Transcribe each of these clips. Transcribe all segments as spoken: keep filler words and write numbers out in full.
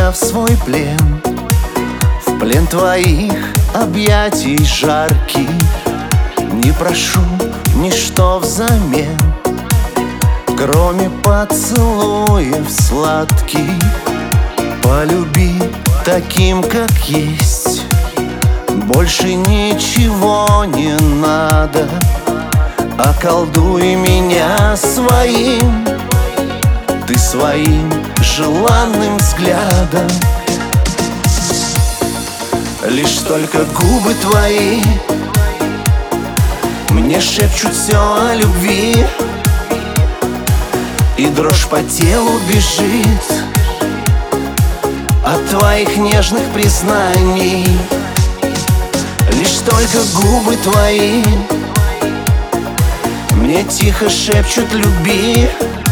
меня в свой плен, в плен твоих объятий жарких. Не прошу ничто взамен, кроме поцелуев сладких. Полюби таким, как есть, больше ничего не надо. Околдуй меня своим, ты своим желанным взглядом. Лишь только губы твои мне шепчут все о любви, и дрожь по телу бежит от твоих нежных признаний. Лишь только губы твои мне тихо шепчут люби.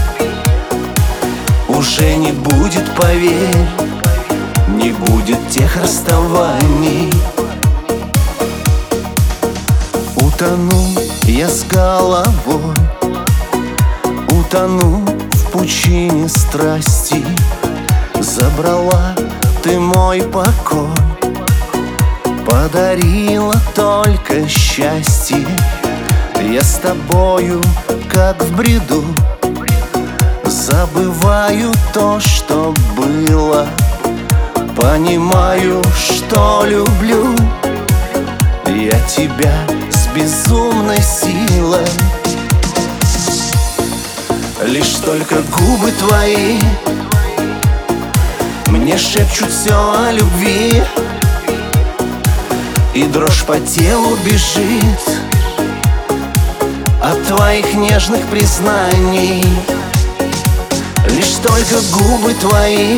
Уже не будет, поверь, не будет тех расставаний. Утону я с головой, утону в пучине страсти. Забрала ты мой покой, подарила только счастье. Я с тобою, как в бреду, забываю то, что было. Понимаю, что люблю я тебя с безумной силой. Лишь только губы твои мне шепчут все о любви, и дрожь по телу бежит от твоих нежных признаний. Лишь только губы твои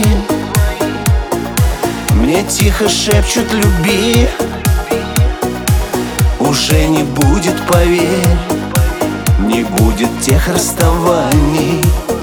мне тихо шепчут люби. Уже не будет, поверь, не будет тех расставаний.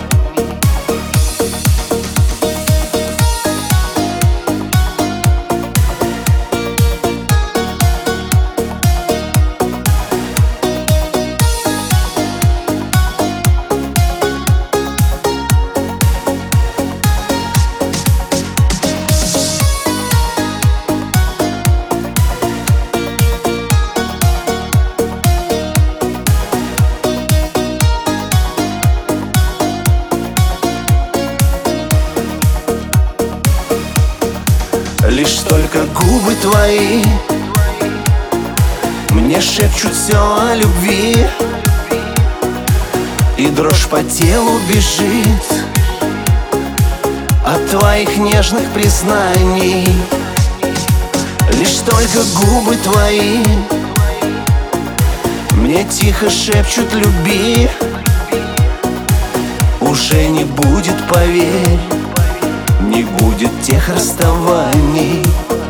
Лишь только губы твои мне шепчут все о любви, и дрожь по телу бежит от твоих нежных признаний. Лишь только губы твои мне тихо шепчут люби. Уже не будет, поверь, не будет тех расставаний.